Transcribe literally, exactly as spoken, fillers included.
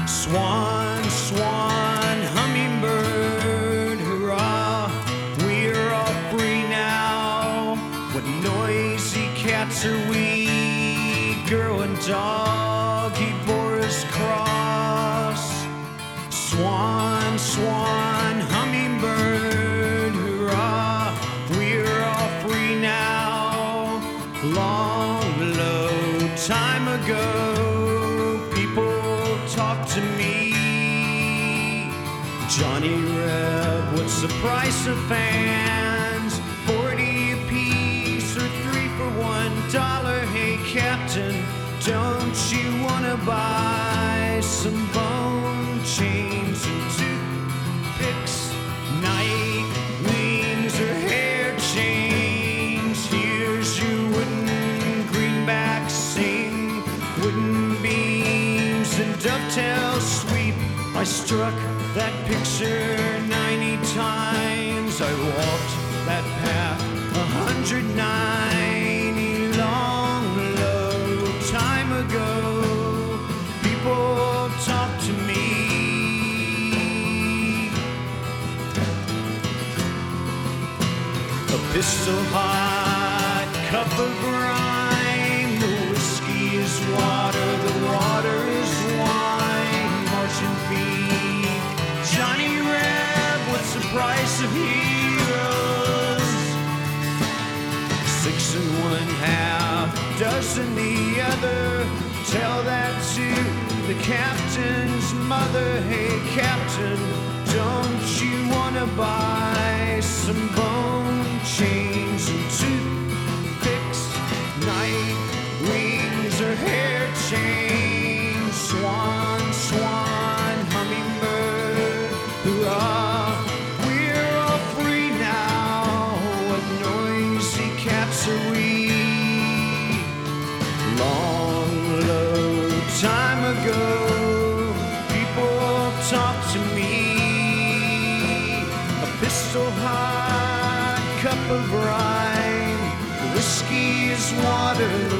Swan, swan, hummingbird, hurrah, we're all free now. What noisy cats are we? Girl and dog, he bore his cross. Swan, swan, hummingbird, hurrah, we're all free now. Long, low time ago, people talked to me. Johnny Reb, what's the price of fans? Forty apiece or three for one dollar. Hey Captain, don't you wanna buy some bone chains and toothpicks, night wings or hair chains? Here's your wooden greenback sing, wooden beams and dovetail sweep. I struck that picture ninety times. I walked that path a hundred ninety. Long, low time ago, people talked to me. A pistol hot cup of rhyme. The whiskey is water, the water is wine. Marching feet, Johnny Reb, what's the price of heroes? Six and one half, dozen the other. Tell that to the captain's mother. Hey Captain, don't you wanna buy some bone chains and toothpicks, night wings or hair chains? Swan, swan, hummingbird, hurrah, we're all free now. What noisy cats are we? Long, low time ago, people talked to me. A pistol hot cup of rhyme, the whiskey is water.